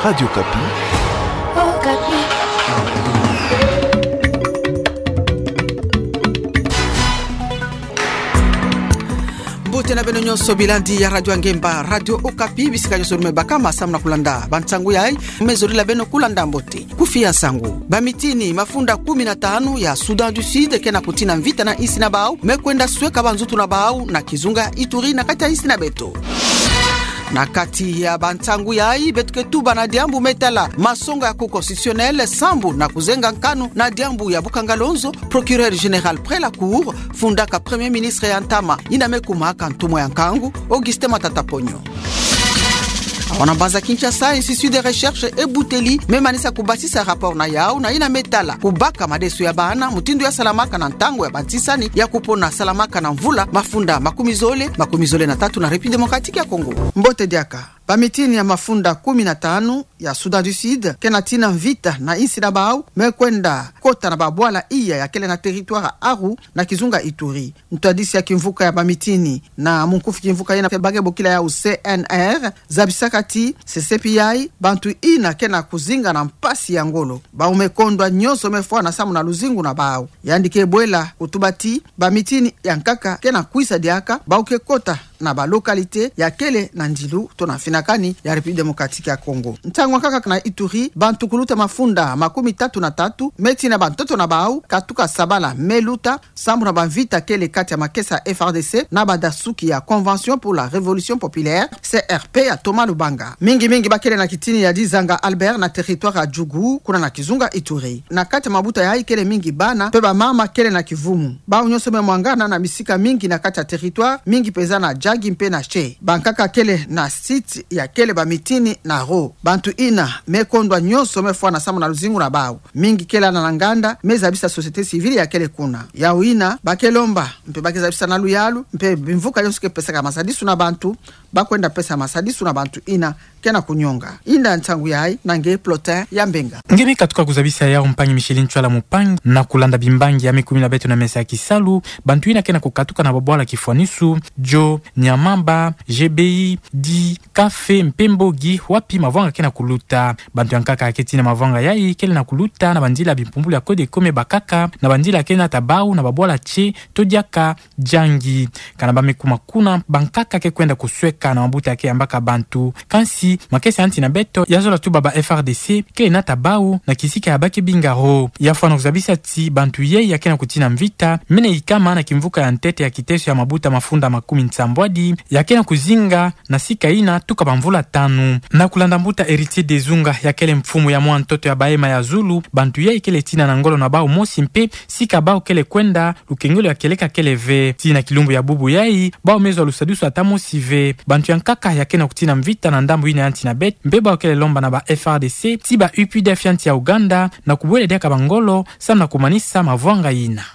Radio Kapi. Oh, Kapi. Bote na beno nyonso bilandi ya Radio Ngemba, Radio Okapi, bisika nyonso lumebaka masamu na kulanda. Bantsangu yai, mezori la beno kulanda mbote. Kufia sangu. Bamitini, mafunda 15 ya Sudan du Sud, kena kutina mvita na isi na bao, mekwenda sweka banzutu na bao, na kizunga Ituri na kati ya isi na beto. Na kati ya Bantsangu yai betuke tuba na diambu metala masonga ya constitutionnel sambu na kuzenga nkanu na diambu ya Bukangalonzo procureur général près la cour fundaka premier ministre ya Ntama inamekuma kantumo ya nkangu Auguste Matata Ponyo. Wanambanza Kinshasa Institut de Recherche et Bouteli memanisa kubasisa rapport na yao na ina metala kubaka madesu ya bana mutindo ya salamaka na ntango ya bantisani ya kupona salamaka na mvula mafunda makumizole na tatu na République démocratique ya Congo. Mbote diaka bamitini ya mafunda 15 ya Sudan du Sud kenatina vita na isi na bao mekwenda kota na babwala iya ya kele na territoire Aru na kizunga Ituri. Mtuadisi ya kimvuka ya bamitini na munkufu kimvuka yena bagebo kila ya CNR zabisakati CCPI bantu ina kena kuzinga na mpasi ya ngolo ba umekondwa nyoso mefua na samu na luzingu na bao yandike bwela utubati bamitini ya nkaka kena kuisa diaka ba ukekota na ba lokalite ya kele na njilu tona finakani ya République démocratique ya Congo. Ntangwa kaka na Ituri bantu kuluta mafunda 33 meti na bantoto na bao katuka sabala meluta sambu na banvita kele kati ya makesa FRDC na badasuki ya Convention pour la Révolution Populaire CRP ya Thomas Lubanga. Mingi bakele na kitini ya Dizanga Albert na territoire ya Djugu kuna na kizunga Ituri. Na kati mabuta ya kele mingi bana peba mama kele na kivumu. Bao nyonso memwangana na misika mingi na kati ya territoire mingi peza na Jagi mpe na Che. Bankaka kele na site ya kele bamitini na ro. Bantu ina mekondwa nyonso mefua na samu na luzingu na bao. Mingi kele na nganda mezabisa société civile ya kele kuna. Ya uina bakelomba mpe bakezabisa na luyalu mpe bimvuka yonso ke pesa kama sadisu na bantu bakwenda pesa masadisu na bantu ina kena kunyonga. Inda Ntsangu yai nange plotin ya mbenga. Ngemi katuka kuzabisa ya mpangi Michelin Chwala Mupangi na kulanda bimbangi ya mikumi na betu na mesa ya Kisalu bantu ina kena kukatuka na babwala Kifuanisu Jo Nyamamba GBI Di Kafe Mpembogi wapi mavanga kena kuluta bantu yankaka aketi na mavanga yai kele na kuluta na bandila bimpumbulu ya kode kome bakaka na bandila kena tabau na babwala Che Todiaka Jangi kana bamekuma kuna bankaka ke kwenda kusweka na mabuta yake ambaka bantu kansi makesi anti na beto yazola tu baba FRDC kele na tabau na kisika ya baki bingaro yafano kuzabisa ti bantu ye ya kena kutina mvita mene ikama na kimvuka ya ntete ya kiteso ya mabuta mafunda 10 ya kena kuzinga na sika ina tuka bamvula 5 na kulanda mbuta Héritier Dezunga ya kele mfumu ya mwa ntoto ya baema ya Zulu bantu ye kele tina na ngolo na bao mosi mpe sika bao kele kwenda lukengelo ya keleka kele ve tina kilumbu ya bubu yai bao mezo lusadusu atamo sive bantu yankaka ya kena kutina mvita na ndambu ina yanti na bet mbeba wakele lomba na ba FRDC tiba UPDF yanti ya Uganda na kubwele deka bangolo sana kumanisa mavwanga ina.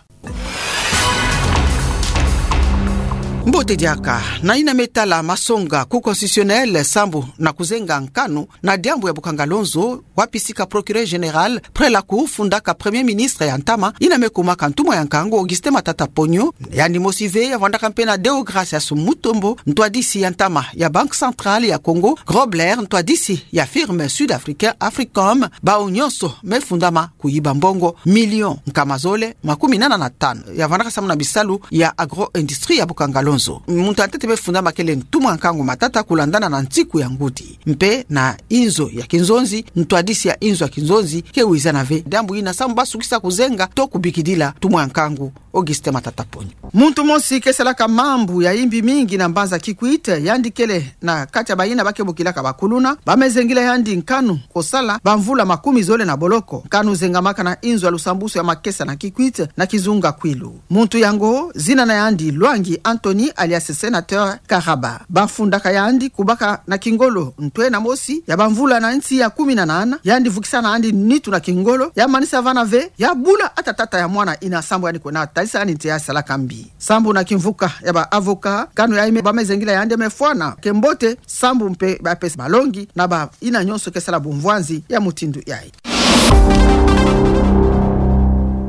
Mbote diaka na ina metala masonga ku constitutionnel sambu na kuzenga nkanu na diambu ya Bukangalonzo wapisika procureur général près la cour fundaka premier ministre ya Ntama ina mekuma kantumo ya nkangu Auguste Matata Ponyo yani mosive ya vandaka mpena Deogracias Mutombo ntwadisi ya Ntama ya Banque Centrale ya Congo Grobler ntwadisi ya firme sud-africain Africom bao nyonso mefundama kuyiba mbongo million nkamazole 85 ya vandaka samu na bisalu ya agro-industrie ya Bukangalonzo. Muntu atete befunda makele ntumwa nkangu Matata kulandana na ntiku ya nguti mpe na inzo ya kinzonzi ntwadisi ya inzo ya kinzonzi kewiza na ve dambu ina samba sukisa kuzenga to kubikidila tumwa nkangu Auguste Matata Ponyo. Muntu mosi keselaka mambu ya imbi mingi na mbanza Kikwite yandikele na kati ya bayina bake bukilaka bakuluna bamezengile yandi nkanu kosala bamvula 10 na boloko nkanu zengamaka na inzo ya lusambusu ya makesa na Kikwite na kizunga Kwilu. Muntu yango zina na yandi Lwangi Anthony alias sénateur Karaba bafundaka yandi kubaka na kingolo ntwe na mosi ya bamvula na nsi ya 18 yandi vukisa na yandi nitu na kingolo ya manisa vana ve ya bula atatata ya mwana ina sambu yani kona talisa ani tia sala kambi sambu na kimvuka ya ba avoka kanu ya ime bamezengila yandi mefwana kembote sambu mpe ba pesa balongi na ba ina nyonso kesala bumvwanzi ya mutindu yai.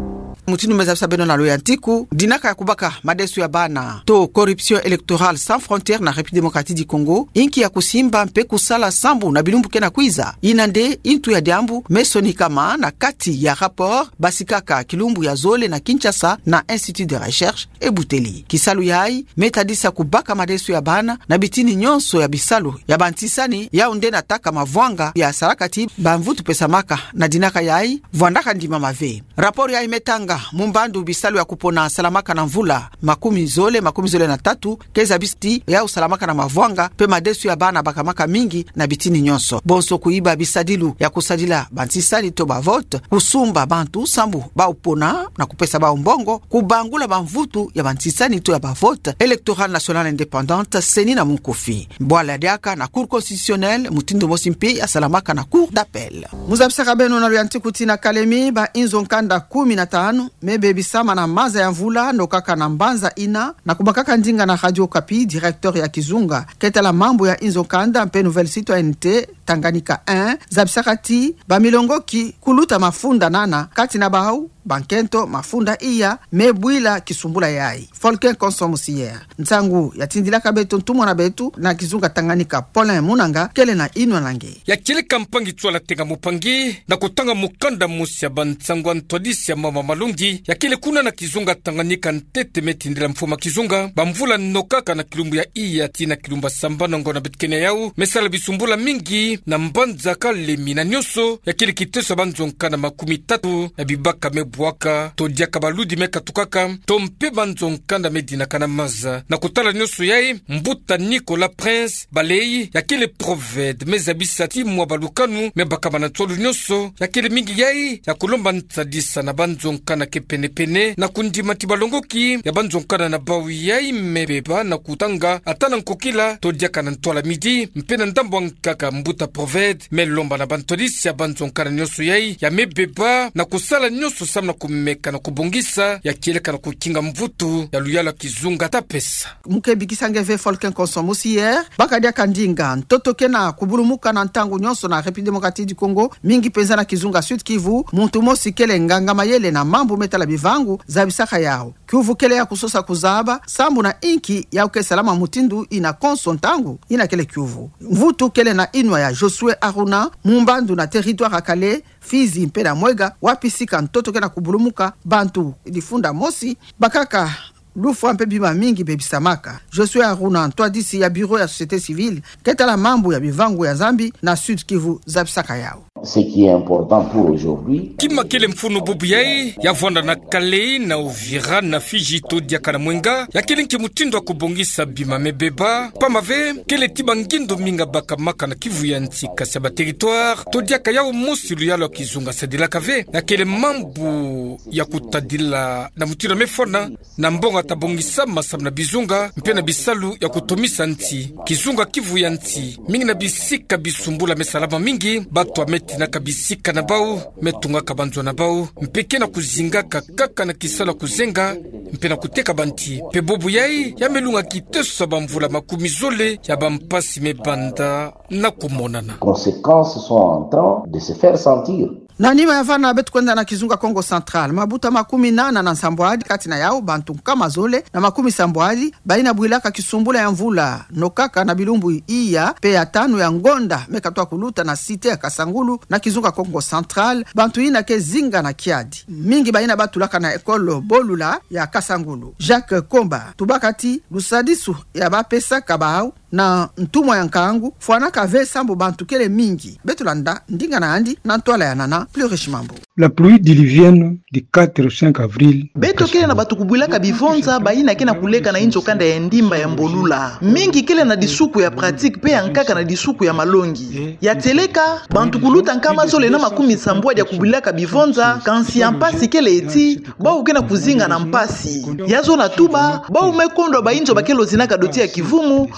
mutinu meza beno na loyantiku dinaka ya kubaka madesu ya bana to corruption électorale sans frontières na République démocratique du Congo inki ya kusimba mpe kusala sambu na bilumbu kena kwiza inande intu ya diambu mesoni kama na kati ya rapport basikaka kilumbu ya Zole na Kinshasa na Institut de Recherche ebuteli kisalu yai metadisa kubaka madesu ya bana na bitini nyonso ya bisalu ya bantisani ya unde na taka mavwanga ya sarakati bamvutu pesamaka na dinaka yai vwandaka ndima mave rapport yai metanga mumbandu bisalu ya kupona salamaka na mvula makumi zole na tatu keza bisti ya usalamaka na mavwanga pe madesu ya bana bakamaka mingi na bitini nyonso bonso kuiba bisadilu ya kusadila bantisani to bavote kusumba bantu sambu ba upona na kupesa ba umbongo kubangula bamvutu ya bantisani to ya bavote électorale nationale indépendante seni na munkofi mbwala diaka na cour constitutionnelle mutindo mosimpi ya salamaka na cour d'appel muzabisaka beno na luyantiku na Kalemi ba inzo nkanda 15 mebe bisama na maza ya mvula no kaka na mbanza ina na kubakaka ndinga na Radio Okapi directeur ya Kizunga ketala mambo ya inzo kanda mpe nouvelle citoyenneté Tanganyika 1 zabisakati ba milongoki kuluta mafunda nana kati na bahau bankento mafunda iya mebwila kisumbula yai Folken Konsomusier ntangu yatindila kabeto ntumwa na betu na Kizunga Tanganyika Paulin Munanga kele na inwa nange ya kile kampangi twala tenga mupangi na kutanga mukanda musi ya bantsangu antodisi ya mama malungi ya kile kuna na Kizunga Tanganyika ntete metindila mfuma Kizunga bamvula nokaka na kilumbu ya iya tina kilumba sambano ngona betkene yau mesala bisumbula mingi na mbanza Kalemi na nyoso ya kile kiteso banzonkana 13 ya bibaka mebuaka to diaka baludi meka tukaka to mpe banzonkanda medina kana maza na kutala nyoso yai mbuta Nicolas Prince balei ya kile proved mezabisati mwa balukanu mebaka banatolu nyoso ya kile mingi yai ya kulomba ntsadisa na banzonkana kepenepene na kundimati balongoki ya banzonkana na bawi yai mebeba na kutanga atana nkokila to diaka na ntola midi mpena ndambo nkaka mbuta proved melomba na bantodisi ya banzonkana nyoso yai ya mebeba na kusala nyoso samna kumeka na kubongisa ya kieleka na kukinga mvutu ya luyala Kizunga tapesa mukebikisa ngeve Folken Konsomusier bakadia kandinga ntotoke na kubulumuka na ntangu nyonso na République démocratique du Congo mingi penza na Kizunga Sud Kivu muntu mosi kele nganga mayele na mambo metala bivangu za bisaka yao Kivu kele ya kusosa kuzaba sambu na inki ya ukesalama mutindu ina konso ntangu ina kele Kivu mvutu kele na inwa ya Josué Aruna mumbandu na territoire akale Fizi mpena mwega wapisika ntotoke na kubulumuka bantu ilifunda mosi bakaka lufu ampe bima mingi bebisamaka Josué Aruna ntwadisi ya bureau ya société civile ketala mambo ya bivangu ya Zambi na Sud Kivu zabisaka yao. Ce qui est important pour aujourd'hui kima kele mfuno bubu yai ya vanda na Kalei na Uvira na Fiji to diaka na Mwenga ya kele nke mutindo wa kubongisa bima mebeba pamave kele tiba ngindo minga baka maka na Kivu ya ntika saba territoire to diaka yao mosi luyalo Kizunga sadila kave ya kele mambu ya kutadila na mutiro mefona na mbonga tabongisa masam na bizunga mpe na bisalu ya kutomisa nti Kizunga Kivu ya nti mingi na bisika bisumbula mesalama mingi batu ameti na kabisika na bau metunga kabanzo na bau mpeke na kuzinga kaka na kisala kuzenga mpe na kuteka banti pe bobu yai ya melunga kiteso bamvula makumi zole ya bampasi mebanda na kumonana. Conséquences sont en train de se faire sentir. Na nima ya vana betu kwenda na Kizunga Kongo Central mabuta 80 na nsambwadi kati na yao bantu kama zole na 10 sambwadi baina bwilaka kisumbula ya mvula nokaka na bilumbu iya pe ya 5 ya ngonda mekatwa kuluta na site ya Kasangulu na Kizunga Kongo Central bantu ina ke zinga na kiadi mingi baina batulaka na ekolo bolula ya Kasangulu Jacques Komba tubakati lusadisu ya bapesa kabao na ntumwa ya nkangu fuanaka ve sambo bantu kele mingi betulanda ndinga na andi na ntoala ya nana plus riche mambo. La pluie diluvienne du 4 au 5 avril beto kele na batu kubwilaka bivonza baina kena kuleka na inzo kanda ya ndimba ya mbolula mingi kele na disuku ya pratique pe ankaka na disuku ya malongi ya teleka bantu kuluta nkama zole na 10 sambwadi ya kubwilaka bivonza kansi ya mpasi kele eti bau kena kuzinga na mpasi yazo na tuba bau mekondo ba inzo bakelo zinaka doti ya kivumu bau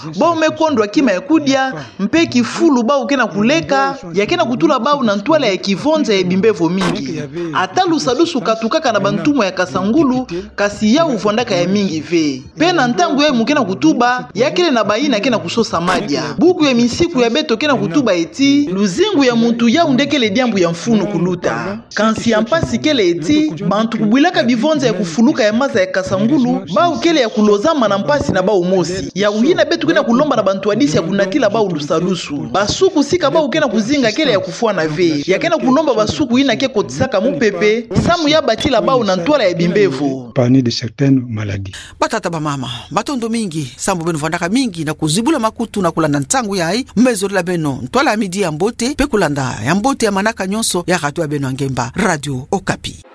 mume kondo akima ya kudia mpe kifulu bau kena kuleka yakena kutula bau na ntwala ya kivonza ya bimbevo mingi ata lusalusu katukaka na bantumo ya kasangulu kasi ya uvondaka ya mingi ve pe na ntangu ya mukena kutuba yakele na bayina kena kusosa madia buku ya misiku ya beto kena kutuba eti luzingu ya muntu ya undekele diambu ya mfunu kuluta kansi ya mpasi kele eti bantu kubwilaka bivonza ya kufuluka ya maza ya kasangulu bau kele ya kulozama na mpasi na bau mosi ya uyina betu kena kulomba na bantu adisi ya kunatila bau lusalusu basuku sika bau kena kuzinga kele ya kufua na ve ya kena kulomba basuku ina ke kotisaka mupepe samu ya batila bau na ntwala ya bimbevo parmi de certaines maladies. Batata ba mama batondo mingi sambo beno vandaka mingi na kuzibula makutu na kulanda ntangu yai mmezori la beno ntwala ya midi ya mbote pe kulanda ya mbote ya manaka nyonso ya radio ya beno Ngemba Radio Okapi.